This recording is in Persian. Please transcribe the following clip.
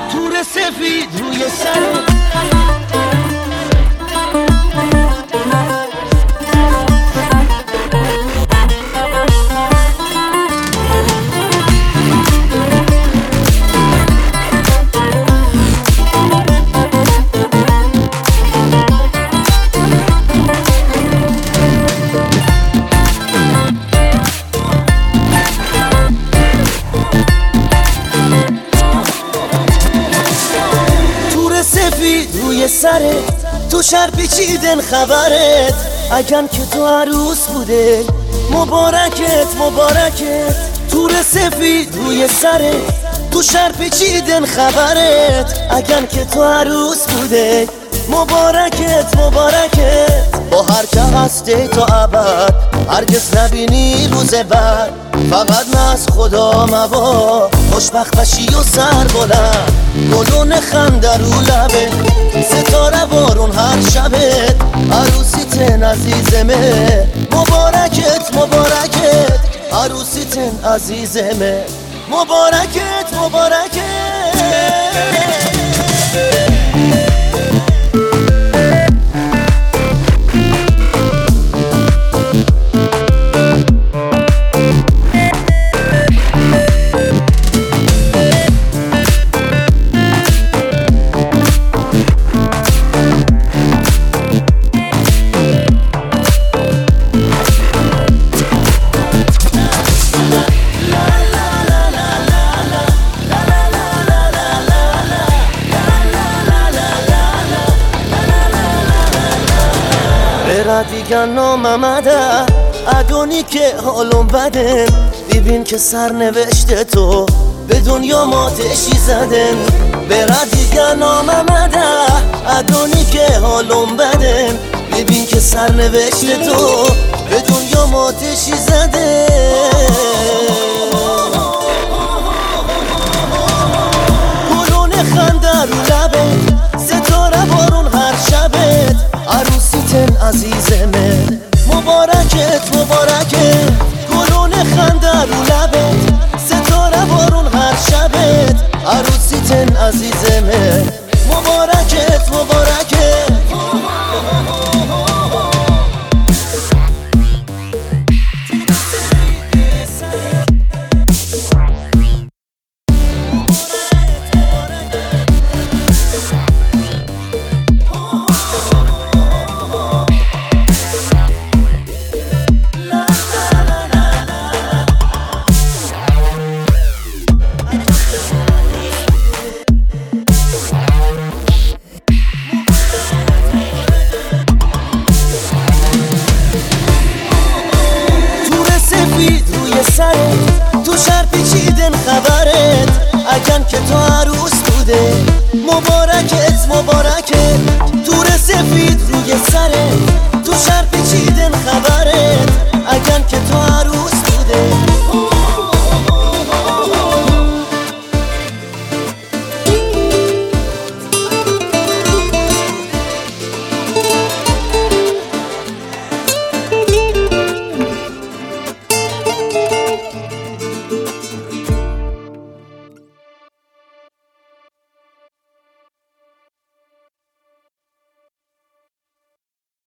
تور سفید روی سر روی سرت تو شهر پیچیدن خبرت اگن که تو عروس بوده مبارکت مبارکت تور سفید روی سرت تو شهر پیچیدن خبرت اگن که تو عروس بوده مبارکت مبارکت با هر که هستی تو ابد هرگز نبینی روز بعد فقط نه از خدا مبا خوشبخت بشی و سر بلند گلون خنده رو لبه ستاره بارون هر شبت عروسیتن عزیزمه مبارکت مبارکت عروسیتن عزیزمه مبارکت مبارکت دیگه ناممده ادونی که حالم بده ببین که سرنوشته تو به دنیا ماتشی زدن برا دیگه ناممده ادونی که حالم بده ببین که سرنوشته تو به دنیا ماتشی زده گلون خنده رو لبه ستاره بارون هر شبت عروسیتن عزیزمه مبارکت مبارکت